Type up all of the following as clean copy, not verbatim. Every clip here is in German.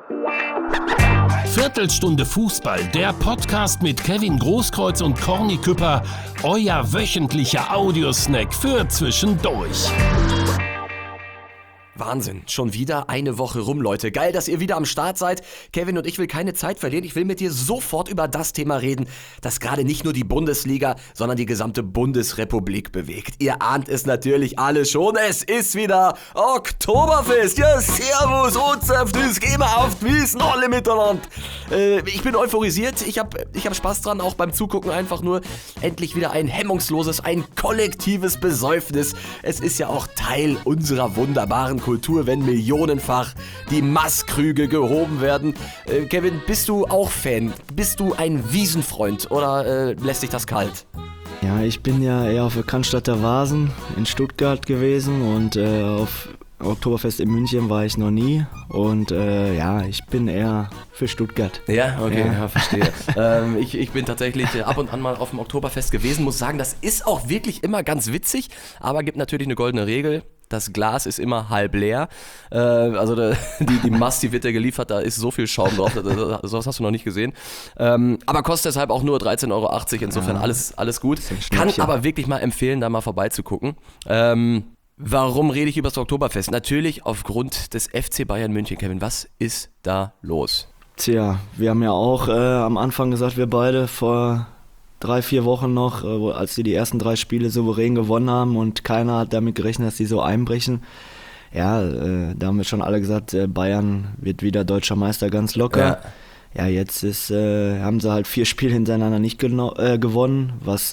Viertelstunde Fußball, der Podcast mit Kevin Großkreuz und Corny Küpper, euer wöchentlicher Audiosnack für zwischendurch. Wahnsinn, schon wieder eine Woche rum, Leute. Geil, dass ihr wieder am Start seid. Kevin und ich will keine Zeit verlieren. Ich will mit dir sofort über das Thema reden, das gerade nicht nur die Bundesliga, sondern die gesamte Bundesrepublik bewegt. Ihr ahnt es natürlich alle schon. Es ist wieder Oktoberfest. Ja, servus, Ozeftis, geh mal auf die Wiesn, alle miteinander. Ich bin euphorisiert. Ich hab Spaß dran, auch beim Zugucken einfach nur. Endlich wieder ein hemmungsloses, ein kollektives Besäufnis. Es ist ja auch Teil unserer wunderbaren Kultur, wenn millionenfach die Maßkrüge gehoben werden. Kevin, bist du auch Fan? Bist du ein Wiesenfreund oder lässt dich das kalt? Ja, ich bin ja eher auf der Cannstatter Vasen in Stuttgart gewesen und auf Oktoberfest in München war ich noch nie und ich bin eher für Stuttgart. Ja, okay, ja verstehe. Ich bin tatsächlich ab und an mal auf dem Oktoberfest gewesen, muss sagen, das ist auch wirklich immer ganz witzig, aber gibt natürlich eine goldene Regel. Das Glas ist immer halb leer, die Mast, die wird ja geliefert, da ist so viel Schaum drauf, sowas hast du noch nicht gesehen. Aber kostet deshalb auch nur 13,80 €, insofern alles gut. Kann aber wirklich mal empfehlen, da mal vorbeizugucken. Warum rede ich über das Oktoberfest? Natürlich aufgrund des FC Bayern München, Kevin. Was ist da los? Tja, wir haben ja auch am Anfang gesagt, wir beide vor 3-4 Wochen noch, als sie die ersten 3 Spiele souverän gewonnen haben und keiner hat damit gerechnet, dass sie so einbrechen. Ja, da haben wir schon alle gesagt, Bayern wird wieder deutscher Meister ganz locker. Ja, jetzt haben sie halt 4 Spiele hintereinander nicht gewonnen, was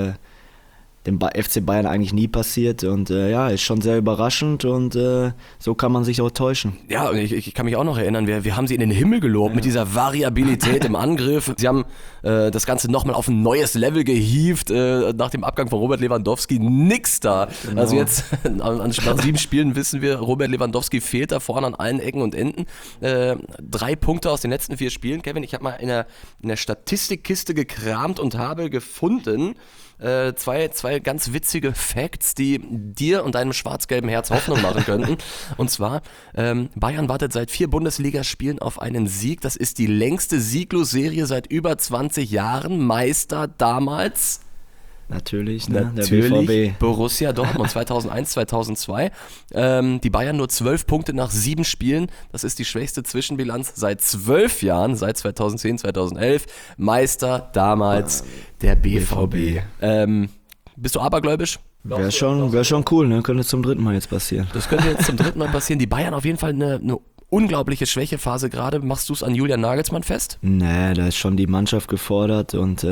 dem FC Bayern eigentlich nie passiert und ist schon sehr überraschend und so kann man sich auch täuschen. Ja, und ich kann mich auch noch erinnern, wir haben sie in den Himmel gelobt mit dieser Variabilität im Angriff. Sie haben das Ganze nochmal auf ein neues Level gehievt, nach dem Abgang von Robert Lewandowski, nix da. Genau. Also jetzt, nach 7 Spielen wissen wir, Robert Lewandowski fehlt da vorne an allen Ecken und Enden. 3 Punkte aus den letzten 4 Spielen. Kevin, ich habe mal in der Statistikkiste gekramt und habe gefunden, zwei ganz witzige Facts, die dir und deinem schwarz-gelben Herz Hoffnung machen könnten. Und zwar, Bayern wartet seit 4 Bundesligaspielen auf einen Sieg. Das ist die längste Sieglosserie seit über 20 Jahren. Meister damals... Natürlich, der BVB. Borussia Dortmund 2001, 2002. Die Bayern nur 12 Punkte nach 7 Spielen. Das ist die schwächste Zwischenbilanz seit 12 Jahren, seit 2010, 2011. Meister damals der BVB. Bist du abergläubisch? Wäre schon cool, ne? Könnte zum 3. Mal jetzt passieren. Das könnte jetzt zum 3. Mal passieren. Die Bayern auf jeden Fall eine unglaubliche Schwächephase gerade. Machst du es an Julian Nagelsmann fest? Nee, da ist schon die Mannschaft gefordert und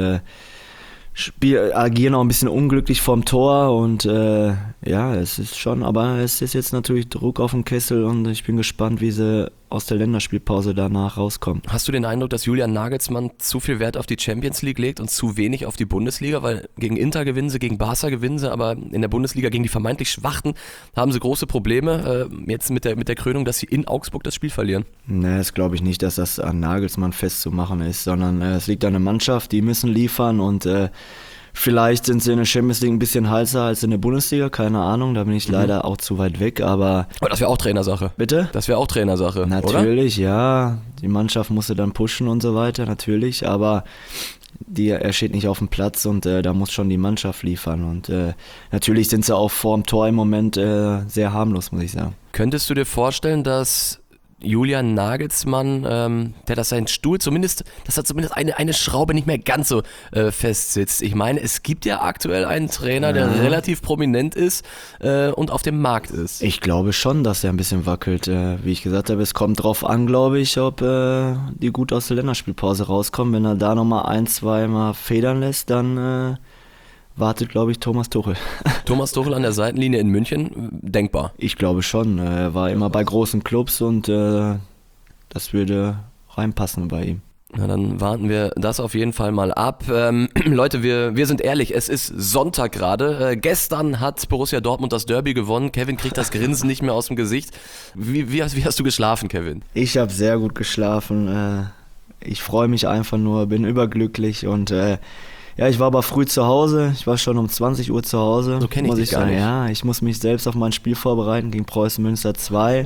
agieren auch ein bisschen unglücklich vorm Tor und es ist schon, aber es ist jetzt natürlich Druck auf dem Kessel und ich bin gespannt, wie sie aus der Länderspielpause danach rauskommen. Hast du den Eindruck, dass Julian Nagelsmann zu viel Wert auf die Champions League legt und zu wenig auf die Bundesliga? Weil gegen Inter gewinnen sie, gegen Barca gewinnen sie, aber in der Bundesliga gegen die vermeintlich Schwachen haben sie große Probleme. Jetzt mit der Krönung, dass sie in Augsburg das Spiel verlieren. Nee, das glaube ich nicht, dass das an Nagelsmann festzumachen ist, sondern es liegt an der Mannschaft, die müssen liefern und vielleicht sind sie in der Champions League ein bisschen heißer als in der Bundesliga, keine Ahnung, da bin ich leider auch zu weit weg, aber das wäre auch Trainersache. Bitte? Das wäre auch Trainersache, natürlich, oder? Ja, die Mannschaft musste dann pushen und so weiter, natürlich, aber er steht nicht auf dem Platz und da muss schon die Mannschaft liefern und natürlich sind sie auch vorm Tor im Moment sehr harmlos, muss ich sagen. Könntest du dir vorstellen, dass Julian Nagelsmann, dass sein Stuhl zumindest eine Schraube nicht mehr ganz so fest sitzt. Ich meine, es gibt ja aktuell einen Trainer, der relativ prominent ist und auf dem Markt ist. Ich glaube schon, dass er ein bisschen wackelt. Wie ich gesagt habe, es kommt drauf an, glaube ich, ob die gut aus der Länderspielpause rauskommen. Wenn er da nochmal 1-2 Mal federn lässt, dann wartet, glaube ich, Thomas Tuchel. Thomas Tuchel an der Seitenlinie in München, denkbar? Ich glaube schon. Er war immer bei großen Clubs und das würde reinpassen bei ihm. Na, dann warten wir das auf jeden Fall mal ab. Leute, wir sind ehrlich, es ist Sonntag gerade. Gestern hat Borussia Dortmund das Derby gewonnen. Kevin kriegt das Grinsen nicht mehr aus dem Gesicht. Wie hast du geschlafen, Kevin? Ich habe sehr gut geschlafen. Ich freue mich einfach nur, bin überglücklich und ich war aber früh zu Hause. Ich war schon um 20 Uhr zu Hause. So kenne ich dich gar nicht. Ja, ich muss mich selbst auf mein Spiel vorbereiten gegen Preußen Münster 2.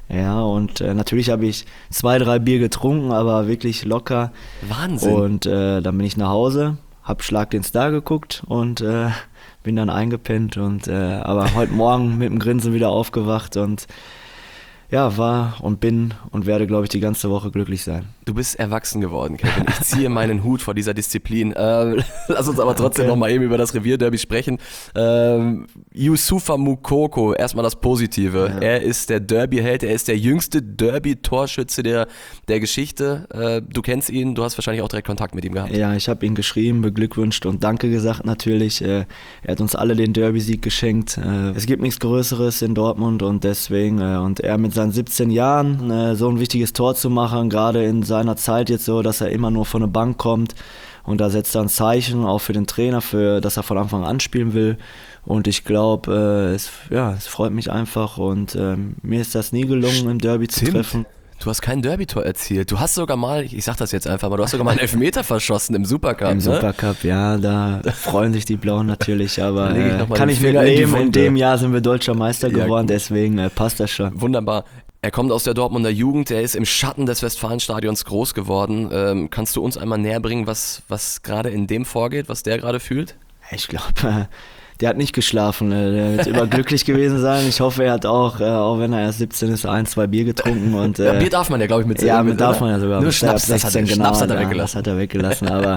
Ja, und natürlich habe ich 2, 3 Bier getrunken, aber wirklich locker. Wahnsinn. Und dann bin ich nach Hause, hab Schlag den Star geguckt und bin dann eingepennt. Aber heute Morgen mit dem Grinsen wieder aufgewacht und ja, war und bin und werde, glaube ich, die ganze Woche glücklich sein. Du bist erwachsen geworden, Kevin. Ich ziehe meinen Hut vor dieser Disziplin. Lass uns aber trotzdem noch mal eben über das Revierderby sprechen. Youssoufa Moukoko, erstmal das Positive. Ja. Er ist der Derby-Held, er ist der jüngste Derby-Torschütze der Geschichte. Du kennst ihn, du hast wahrscheinlich auch direkt Kontakt mit ihm gehabt. Ja, ich habe ihn geschrieben, beglückwünscht und Danke gesagt natürlich. Er hat uns alle den Derby-Sieg geschenkt. Es gibt nichts Größeres in Dortmund und deswegen, und er mit seinen 17 Jahren so ein wichtiges Tor zu machen, gerade in seiner Zeit jetzt so, dass er immer nur von der Bank kommt und da setzt er ein Zeichen auch für den Trainer, dass er von Anfang an spielen will und ich glaube, es freut mich einfach und mir ist das nie gelungen, im Derby zu treffen. Du hast kein Derby-Tor erzielt. Du hast sogar mal, ich sag das jetzt einfach mal, du hast sogar mal einen Elfmeter verschossen im Supercup. Im Supercup, ja, da freuen sich die Blauen natürlich, aber kann ich mir nehmen. In dem Jahr sind wir Deutscher Meister geworden, deswegen passt das schon. Wunderbar. Er kommt aus der Dortmunder Jugend, er ist im Schatten des Westfalenstadions groß geworden. Kannst du uns einmal näher bringen, was gerade in dem vorgeht, was der gerade fühlt? Ich glaube, der hat nicht geschlafen, der wird überglücklich gewesen sein. Ich hoffe, er hat auch wenn er erst 17 ist, 1, 2 Bier getrunken. Und, ja, Bier darf man ja, glaube ich, mit 16. Ja, darf man ja sogar. Nur Schnaps, 16, Schnaps hat er weggelassen. Das hat er weggelassen, aber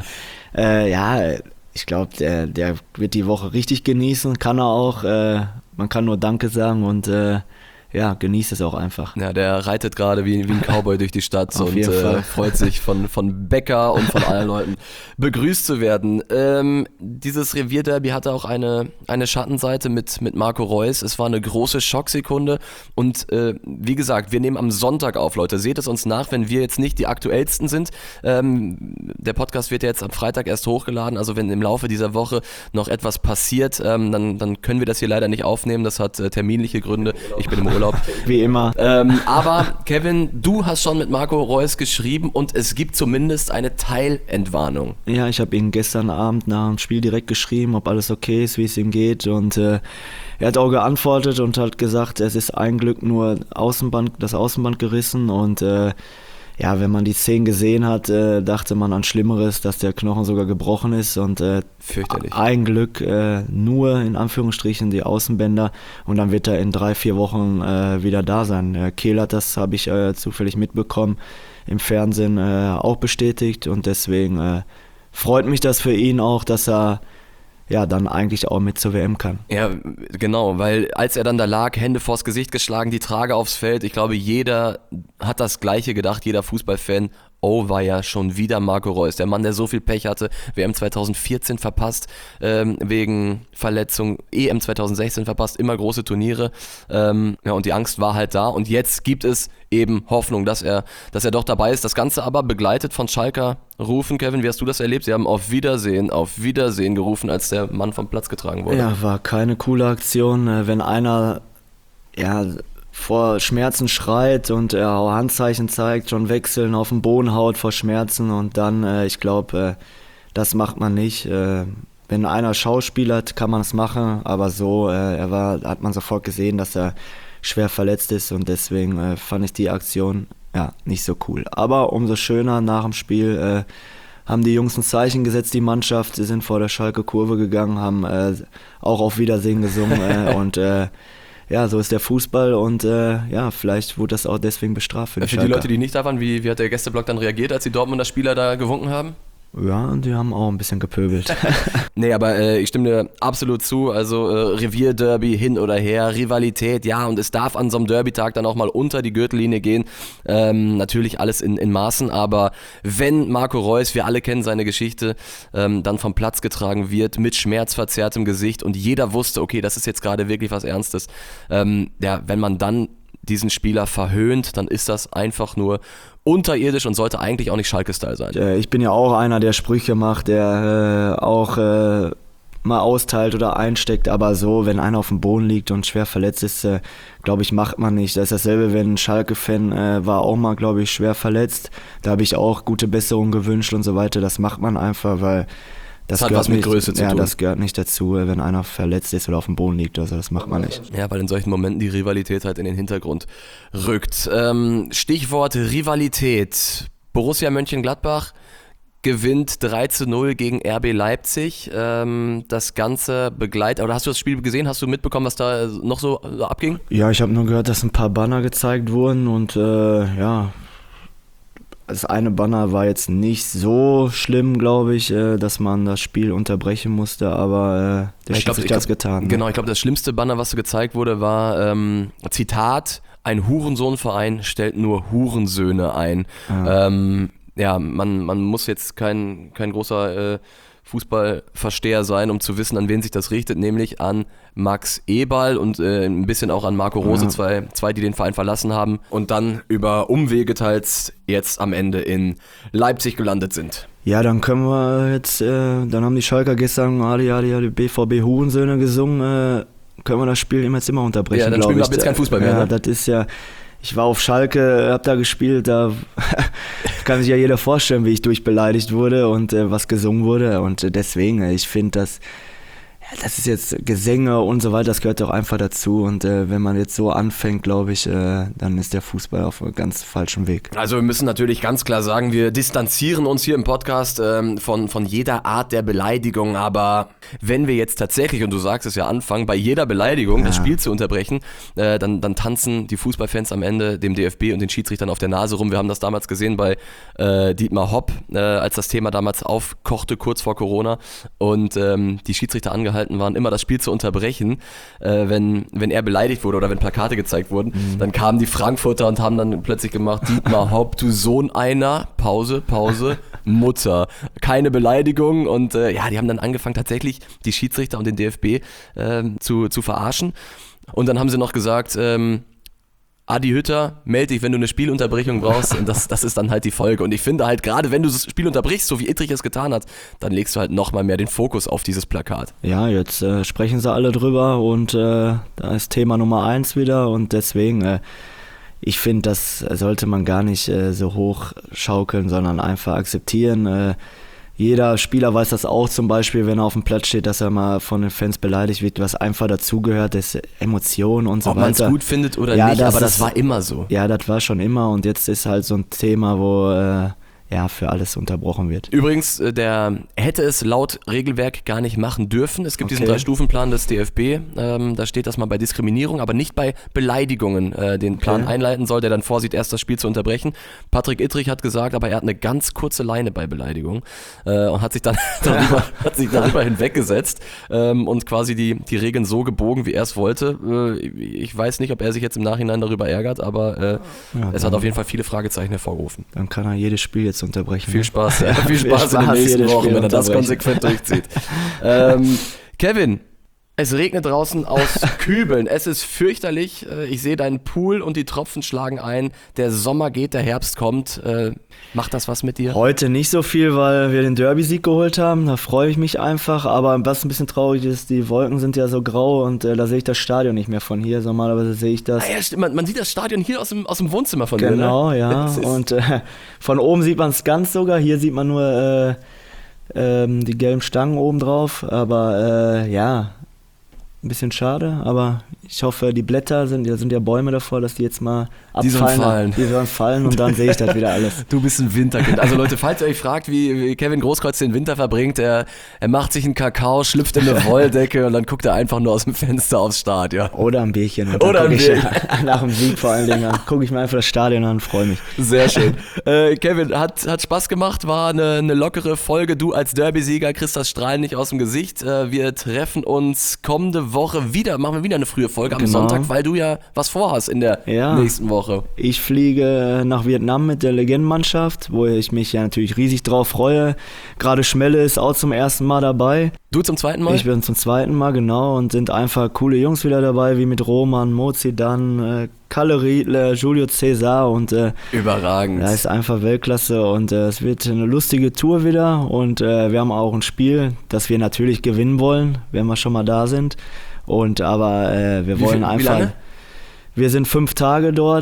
ich glaube, der wird die Woche richtig genießen, kann er auch. Man kann nur Danke sagen und genießt es auch einfach. Ja, der reitet gerade wie ein Cowboy durch die Stadt und freut sich von Becker und von allen Leuten begrüßt zu werden. Dieses Revierderby hatte auch eine Schattenseite mit Marco Reus. Es war eine große Schocksekunde und wie gesagt, wir nehmen am Sonntag auf, Leute. Seht es uns nach, wenn wir jetzt nicht die aktuellsten sind. Der Podcast wird ja jetzt am Freitag erst hochgeladen, also wenn im Laufe dieser Woche noch etwas passiert, dann können wir das hier leider nicht aufnehmen. Das hat terminliche Gründe. Ich bin im Urlaub. Wie immer. Aber Kevin, du hast schon mit Marco Reus geschrieben und es gibt zumindest eine Teilentwarnung. Ja, ich habe ihn gestern Abend nach dem Spiel direkt geschrieben, ob alles okay ist, wie es ihm geht und er hat auch geantwortet und hat gesagt, es ist ein Glück nur das Außenband gerissen und wenn man die Szenen gesehen hat, dachte man an Schlimmeres, dass der Knochen sogar gebrochen ist und fürchterlich. Ein Glück nur in Anführungsstrichen die Außenbänder und dann wird er in 3-4 Wochen wieder da sein. Kehl das habe ich zufällig mitbekommen, im Fernsehen auch bestätigt und deswegen freut mich das für ihn auch, dass er dann eigentlich auch mit zur WM kann. Ja, genau, weil als er dann da lag, Hände vors Gesicht geschlagen, die Trage aufs Feld, ich glaube, jeder hat das Gleiche gedacht, jeder Fußballfan, war ja schon wieder Marco Reus, der Mann, der so viel Pech hatte, WM 2014 verpasst, wegen Verletzung, EM 2016 verpasst, immer große Turniere, und die Angst war halt da und jetzt gibt es eben Hoffnung, dass er doch dabei ist, das Ganze aber begleitet von Schalker Rufen. Kevin, wie hast du das erlebt? Sie haben auf Wiedersehen gerufen, als der Mann vom Platz getragen wurde. Ja, war keine coole Aktion, wenn einer, vor Schmerzen schreit und er auch Handzeichen zeigt, schon wechseln, auf den Boden haut vor Schmerzen und dann, ich glaube, das macht man nicht. Wenn einer schauspielert, kann man es machen, aber so, hat man sofort gesehen, dass er schwer verletzt ist und deswegen fand ich die Aktion nicht so cool. Aber umso schöner nach dem Spiel haben die Jungs ein Zeichen gesetzt, die Mannschaft, sie sind vor der Schalke Kurve gegangen, haben auch auf Wiedersehen gesungen und so ist der Fußball und vielleicht wurde das auch deswegen bestraft für die Schalker. Für die Leute, die nicht da waren, wie hat der Gästeblock dann reagiert, als die Dortmunder Spieler da gewunken haben? Ja, die haben auch ein bisschen gepöbelt. Nee, aber ich stimme dir absolut zu, also Revierderby hin oder her, Rivalität, ja, und es darf an so einem Derby-Tag dann auch mal unter die Gürtellinie gehen, natürlich alles in Maßen, aber wenn Marco Reus, wir alle kennen seine Geschichte, dann vom Platz getragen wird, mit schmerzverzerrtem Gesicht und jeder wusste, okay, das ist jetzt gerade wirklich was Ernstes, wenn man dann diesen Spieler verhöhnt, dann ist das einfach nur unterirdisch und sollte eigentlich auch nicht Schalke-Style sein. Ich bin ja auch einer, der Sprüche macht, der auch mal austeilt oder einsteckt, aber so, wenn einer auf dem Boden liegt und schwer verletzt ist, glaube ich, macht man nicht. Das ist dasselbe, wenn ein Schalke-Fan war auch mal, glaube ich, schwer verletzt. Da habe ich auch gute Besserung gewünscht und so weiter. Das macht man einfach, weil Das hat gehört was mit nicht, Größe zu ja, tun. das gehört nicht dazu, wenn einer verletzt ist oder auf dem Boden liegt. Also das macht man nicht. Ja, weil in solchen Momenten die Rivalität halt in den Hintergrund rückt. Stichwort Rivalität. Borussia Mönchengladbach gewinnt 3-0 gegen RB Leipzig. Das Ganze begleitet. Oder hast du das Spiel gesehen? Hast du mitbekommen, was da noch so abging? Ja, ich habe nur gehört, dass ein paar Banner gezeigt wurden und ja, das eine Banner war jetzt nicht so schlimm, glaube ich, dass man das Spiel unterbrechen musste, aber der Schiedsrichter hat es getan. Ne? Genau, ich glaube, das schlimmste Banner, was gezeigt wurde, war, Zitat, ein Hurensohnverein stellt nur Hurensöhne ein. Ja, man muss jetzt kein großer Fußballversteher sein, um zu wissen, an wen sich das richtet, nämlich an Max Eberl und ein bisschen auch an Marco Rose, zwei, die den Verein verlassen haben und dann über Umwege teils jetzt am Ende in Leipzig gelandet sind. Ja, dann können wir jetzt, dann haben die Schalker gestern die BVB Hurensöhne gesungen, können wir das Spiel jetzt immer unterbrechen, Ja, dann spielen wir ab jetzt kein Fußball mehr. Ja, ne? das ist ja, ich war auf Schalke, hab da gespielt, da kann sich ja jeder vorstellen, wie ich durchbeleidigt wurde und was gesungen wurde und deswegen, ich finde das ist jetzt Gesänge und so weiter, das gehört doch einfach dazu und wenn man jetzt so anfängt, glaube ich, dann ist der Fußball auf einem ganz falschen Weg. Also wir müssen natürlich ganz klar sagen, wir distanzieren uns hier im Podcast von jeder Art der Beleidigung, aber wenn wir jetzt tatsächlich, und du sagst es ja anfangen, bei jeder Beleidigung das Spiel zu unterbrechen, dann tanzen die Fußballfans am Ende dem DFB und den Schiedsrichtern auf der Nase rum. Wir haben das damals gesehen bei Dietmar Hopp, als das Thema damals aufkochte, kurz vor Corona und die Schiedsrichter angehalten waren, immer das Spiel zu unterbrechen, wenn er beleidigt wurde oder wenn Plakate gezeigt wurden. Dann kamen die Frankfurter und haben dann plötzlich gemacht, Dietmar Hopp, du Sohn einer, Pause, Mutter. Keine Beleidigung und die haben dann angefangen tatsächlich die Schiedsrichter und den DFB zu verarschen. Und dann haben sie noch gesagt, Adi Hütter, melde dich, wenn du eine Spielunterbrechung brauchst und das ist dann halt die Folge. Und ich finde halt, gerade wenn du das Spiel unterbrichst, so wie Ittrich es getan hat, dann legst du halt nochmal mehr den Fokus auf dieses Plakat. Ja, jetzt sprechen sie alle drüber und da ist Thema Nummer 1 wieder und deswegen, ich finde, das sollte man gar nicht so hoch schaukeln, sondern einfach akzeptieren. Jeder Spieler weiß das auch zum Beispiel, wenn er auf dem Platz steht, dass er mal von den Fans beleidigt wird, was einfach dazugehört, das Emotionen und so weiter. Ob man es gut findet oder nicht, aber das war immer so. Ja, das war schon immer und jetzt ist halt so ein Thema, wo für alles unterbrochen wird. Übrigens, der hätte es laut Regelwerk gar nicht machen dürfen. Es gibt diesen 3-Stufen-Plan des DFB, da steht, dass man bei Diskriminierung, aber nicht bei Beleidigungen den Plan einleiten soll, der dann vorsieht, erst das Spiel zu unterbrechen. Patrick Ittrich hat gesagt, aber er hat eine ganz kurze Leine bei Beleidigung und hat sich dann darüber hinweggesetzt und quasi die Regeln so gebogen, wie er es wollte. Ich weiß nicht, ob er sich jetzt im Nachhinein darüber ärgert, aber es hat auf jeden Fall viele Fragezeichen hervorgerufen. Dann kann er jedes Spiel jetzt unterbrechen. Viel Spaß, ja. Viel Spaß in den nächsten Wochen, wenn er das konsequent durchzieht. Kevin, es regnet draußen aus Kübeln. Es ist fürchterlich. Ich sehe deinen Pool und die Tropfen schlagen ein. Der Sommer geht, der Herbst kommt. Macht das was mit dir? Heute nicht so viel, weil wir den Derby-Sieg geholt haben. Da freue ich mich einfach. Aber was ein bisschen traurig ist, die Wolken sind ja so grau und da sehe ich das Stadion nicht mehr von hier. Normalerweise sehe ich das. Ah, ja, stimmt. Man sieht das Stadion hier aus dem Wohnzimmer von dir, ne? Genau, ja. Und von oben sieht man es ganz sogar. Hier sieht man nur die gelben Stangen oben drauf. Aber ein bisschen schade, aber ich hoffe, die Blätter sind ja Bäume davor, dass die jetzt mal abfallen. Die sollen fallen und dann sehe ich das wieder alles. Du bist ein Winterkind. Also Leute, falls ihr euch fragt, wie Kevin Großkreuz den Winter verbringt, er macht sich einen Kakao, schlüpft in eine Wolldecke und dann guckt er einfach nur aus dem Fenster aufs Stadion. Oder ein Bierchen. Oder ein Bierchen. Nach dem Sieg vor allen Dingen. Dann gucke ich mir einfach das Stadion an und freue mich. Sehr schön. Kevin, hat Spaß gemacht, war eine lockere Folge. Du als Derby-Sieger kriegst das Strahlen nicht aus dem Gesicht. Wir treffen uns kommende Woche wieder, machen wir wieder eine frühe Folge am Sonntag, weil du ja was vorhast in der nächsten Woche. Ich fliege nach Vietnam mit der Legendenmannschaft, wo ich mich ja natürlich riesig drauf freue. Gerade Schmelle ist auch zum ersten Mal dabei. Du zum zweiten Mal? Ich bin zum zweiten Mal, genau, und sind einfach coole Jungs wieder dabei, wie mit Roman, Mozidan, Kalle Riedle, Julio Cesar und überragend. Das ist einfach Weltklasse und es wird eine lustige Tour wieder und wir haben auch ein Spiel, das wir natürlich gewinnen wollen, wenn wir schon mal da sind. Aber wir wollen einfach. Wir sind 5 Tage dort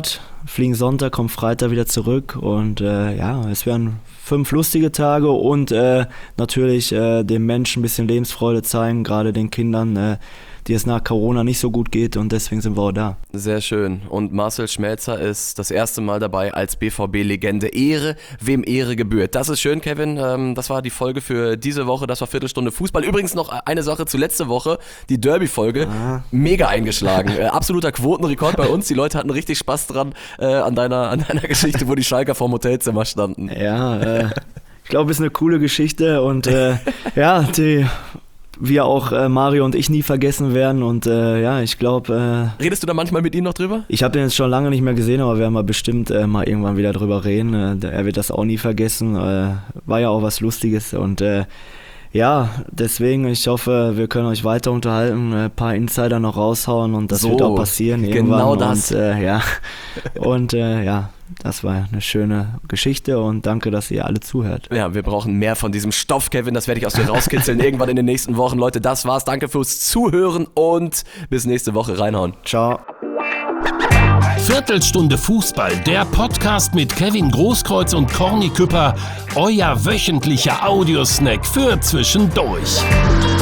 fliegen Sonntag, kommen Freitag wieder zurück und es werden 5 lustige Tage und natürlich den Menschen ein bisschen Lebensfreude zeigen, gerade den Kindern, die es nach Corona nicht so gut geht und deswegen sind wir auch da. Sehr schön. Und Marcel Schmelzer ist das erste Mal dabei als BVB-Legende. Ehre, wem Ehre gebührt. Das ist schön, Kevin. Das war die Folge für diese Woche. Das war Viertelstunde Fußball. Übrigens noch eine Sache zu letzte Woche. Die Derby-Folge. Mega eingeschlagen. Absoluter Quotenrekord bei uns. Die Leute hatten richtig Spaß dran an deiner Geschichte, wo die Schalker vorm Hotelzimmer standen. Ja, ich glaube, es ist eine coole Geschichte und die wir auch Mario und ich nie vergessen werden und ich glaube... Redest du da manchmal mit ihm noch drüber? Ich habe den jetzt schon lange nicht mehr gesehen, aber werden wir bestimmt mal irgendwann wieder drüber reden. Er wird das auch nie vergessen, war ja auch was Lustiges und deswegen, ich hoffe, wir können euch weiter unterhalten, ein paar Insider noch raushauen und das wird auch passieren irgendwann. Genau das. Und das war eine schöne Geschichte und danke, dass ihr alle zuhört. Ja, wir brauchen mehr von diesem Stoff, Kevin, das werde ich aus dir rauskitzeln irgendwann in den nächsten Wochen. Leute, das war's, danke fürs Zuhören und bis nächste Woche, reinhauen. Ciao. Viertelstunde Fußball, der Podcast mit Kevin Großkreuz und Corny Küpper, euer wöchentlicher Audiosnack für zwischendurch.